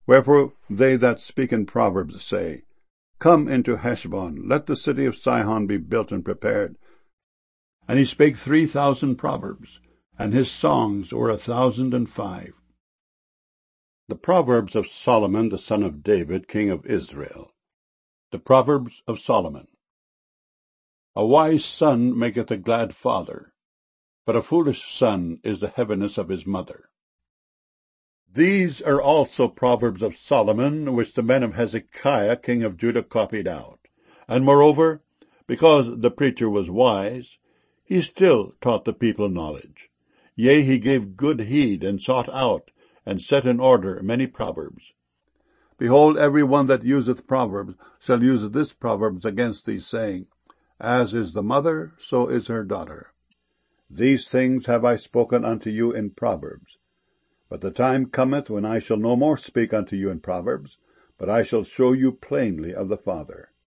Wherefore they that speak in proverbs say, Come into Heshbon, let the city of Sihon be built and prepared. And he spake 3,000 proverbs, and his songs were 1,005. The Proverbs of Solomon the son of David, king of Israel. The Proverbs of Solomon. A wise son maketh a glad father, but a foolish son is the heaviness of his mother. These are also Proverbs of Solomon, which the men of Hezekiah king of Judah copied out. And moreover, because the preacher was wise, he still taught the people knowledge. Yea, he gave good heed, and sought out, and set in order many proverbs. Behold, every one that useth proverbs shall use this proverbs against thee, saying, As is the mother, so is her daughter. These things have I spoken unto you in proverbs. But the time cometh when I shall no more speak unto you in proverbs, but I shall show you plainly of the Father.